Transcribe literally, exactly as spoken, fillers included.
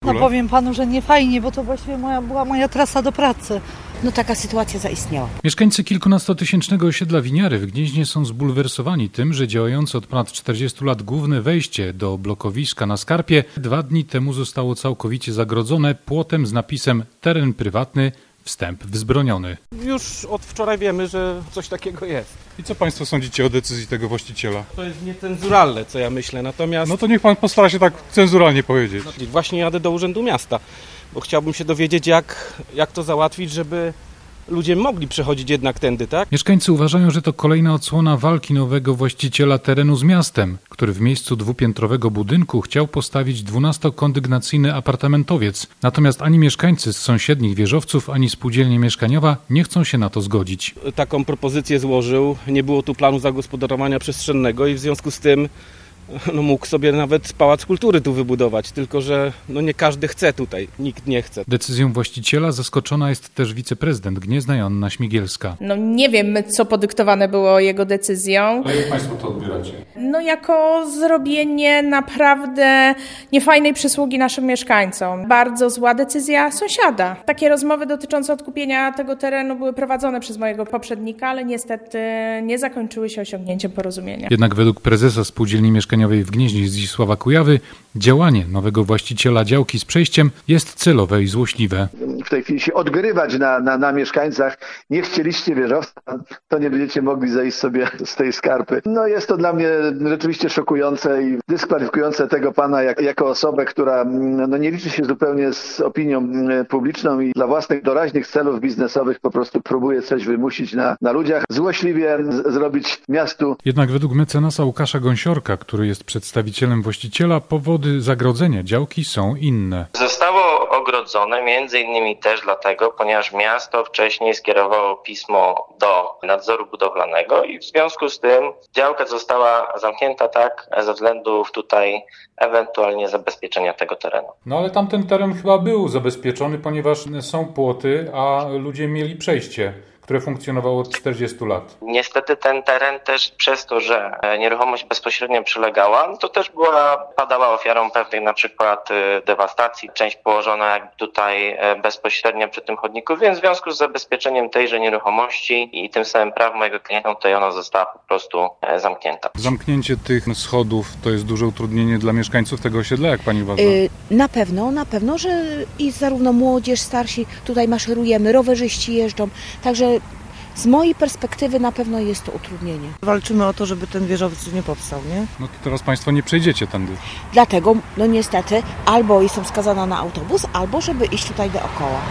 No powiem panu, że nie fajnie, bo to właściwie moja, była moja trasa do pracy. No taka sytuacja zaistniała. Mieszkańcy kilkunastotysięcznego osiedla Winiary w Gnieźnie są zbulwersowani tym, że działające od ponad czterdziestu lat główne wejście do blokowiska na Skarpie dwa dni temu zostało całkowicie zagrodzone płotem z napisem teren prywatny, wstęp wzbroniony. Już od wczoraj wiemy, że coś takiego jest. I co państwo sądzicie o decyzji tego właściciela? To jest niecenzuralne, co ja myślę, natomiast... No to niech pan postara się tak cenzuralnie powiedzieć. Właśnie jadę do Urzędu Miasta, bo chciałbym się dowiedzieć, jak, jak to załatwić, żeby ludzie mogli przechodzić jednak tędy, tak? Mieszkańcy uważają, że to kolejna odsłona walki nowego właściciela terenu z miastem, który w miejscu dwupiętrowego budynku chciał postawić dwunastokondygnacyjny apartamentowiec. Natomiast ani mieszkańcy z sąsiednich wieżowców, ani spółdzielnia mieszkaniowa nie chcą się na to zgodzić. Taką propozycję złożył, nie było tu planu zagospodarowania przestrzennego i w związku z tym no mógł sobie nawet Pałac Kultury tu wybudować, tylko że no nie każdy chce tutaj, nikt nie chce. Decyzją właściciela zaskoczona jest też wiceprezydent Gniezna Joanna Śmigielska. No nie wiem, co podyktowane było jego decyzją. A jak państwo to odbieracie? No jako zrobienie naprawdę niefajnej przysługi naszym mieszkańcom. Bardzo zła decyzja sąsiada. Takie rozmowy dotyczące odkupienia tego terenu były prowadzone przez mojego poprzednika, ale niestety nie zakończyły się osiągnięciem porozumienia. Jednak według prezesa spółdzielni mieszkaniowej w Gnieźnie Zdzisława Kujawy działanie nowego właściciela działki z przejściem jest celowe i złośliwe. W tej chwili się odgrywać na, na, na mieszkańcach. Nie chcieliście wieżowca, to nie będziecie mogli zejść sobie z tej skarpy. No jest to dla mnie rzeczywiście szokujące i dyskwalifikujące tego pana jak, jako osobę, która no, nie liczy się zupełnie z opinią publiczną i dla własnych doraźnych celów biznesowych po prostu próbuje coś wymusić na, na ludziach. Złośliwie z, zrobić miastu. Jednak według mecenasa Łukasza Gąsiorka, który jest przedstawicielem właściciela, powody zagrodzenia działki są inne. Zostało ogrodzone między innymi też dlatego, ponieważ miasto wcześniej skierowało pismo do nadzoru budowlanego i w związku z tym działka została zamknięta tak ze względów tutaj ewentualnie zabezpieczenia tego terenu. No ale tamten teren chyba był zabezpieczony, ponieważ są płoty, a ludzie mieli przejście, które funkcjonowało od czterdziestu lat. Niestety ten teren też przez to, że nieruchomość bezpośrednio przylegała, to też była, padała ofiarą pewnej na przykład dewastacji. Część położona jakby tutaj bezpośrednio przy tym chodniku, więc w związku z zabezpieczeniem tejże nieruchomości i tym samym praw mojego klienta, to ona została po prostu zamknięta. Zamknięcie tych schodów to jest duże utrudnienie dla mieszkańców tego osiedla, jak pani uważa? Yy, na pewno, na pewno, że i zarówno młodzież, starsi tutaj maszerujemy, rowerzyści jeżdżą, także z mojej perspektywy na pewno jest to utrudnienie. Walczymy o to, żeby ten wieżowiec nie powstał, nie? No to teraz państwo nie przejdziecie tędy. Dlatego, no niestety, albo jestem skazana na autobus, albo żeby iść tutaj dookoła.